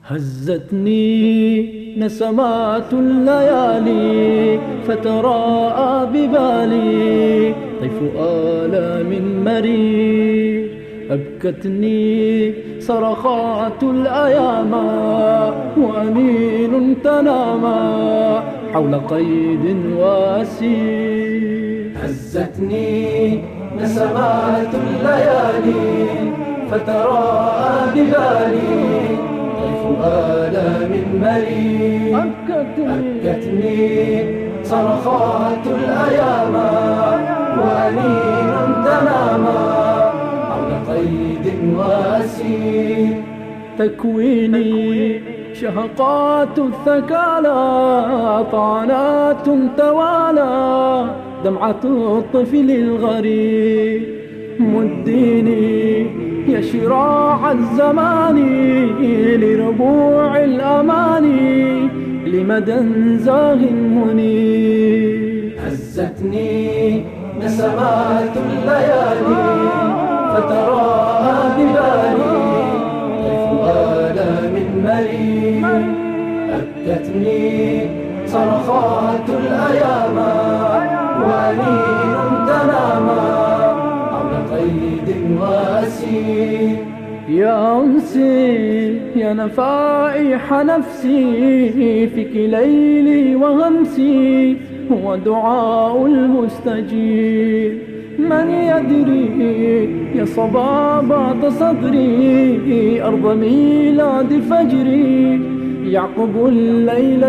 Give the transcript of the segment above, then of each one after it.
هزتني نسمات الليالي فتراءى ببالي طيف آلام مرير. أبكتني صرخات الأيام وأنين تنامى حول قيد واسير. هزتني نسمات الليالي فتراءى ببالي طيف آلام مرير. أبكتني صرخات الأيام وأنين تنامى حول قيد واسير. تكويني شهقات الثكالى طعنات توالى دمعة الطفل الغريب. مديني يا شراع الزمان لربوع الأماني لمدى زاه منير. هزتني نسمات الليالي فتراءى ببالي طيف آلام مرير. أبكتني صرخات الأيام وأنين تنامى حول قيد واسير. يا أنسي يا نفائح نفسي فيك ليلي وهمسي هو دعاء المستجيب. من يدري يا صبابة صدري أرض ميلاد فجري يعقب الليل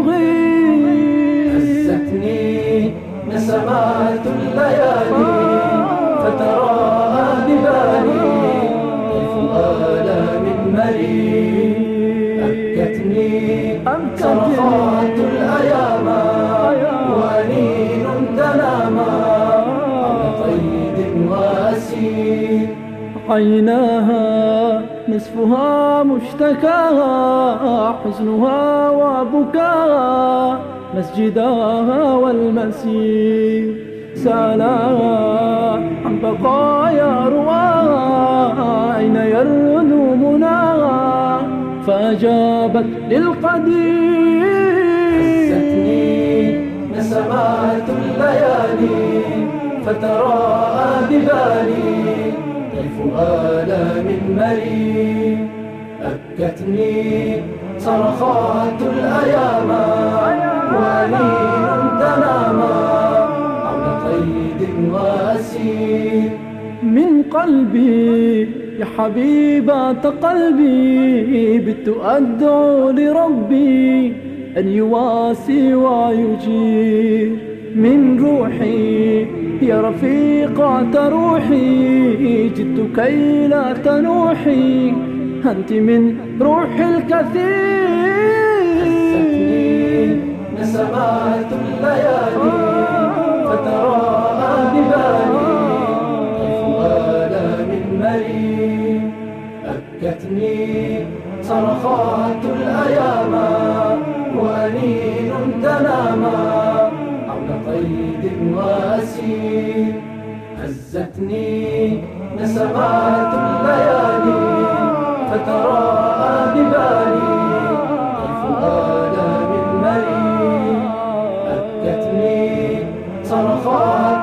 المغيب. هزتني نسمات الليالي فتراءى ببالي طيف آلام مرير. أبكتني صرخات الأيام وأنين تنامى حول قيد واسير. عيناها نصفها مشتكاها حزنها وبكاها مسجداها والمسير. سالاها عن بقايا رواها أين يرنو مناها فأجابت للقدير. هزتني نسمات الليالي فتراءى ببالي طيف آلام مرير. أبكتني صرخات الأيام وأنين تنامى حول قيد واسير. من قلبي يا حبيبة قلبي بت أدعو لربي أن يواسي ويجير. من روحي يا رفيقة روحي جئت كي لا تنوحي أنت من روح الكثير. هزتني نسمات الليالي فتراءى ببالي طيف آلام مرير. أبكتني صرخات الأيام وأنين تنامى حول قيد واسير. هزتني نسمات الليالي فتراءى ببالي طيف آلام مرير. أبكتني صرخات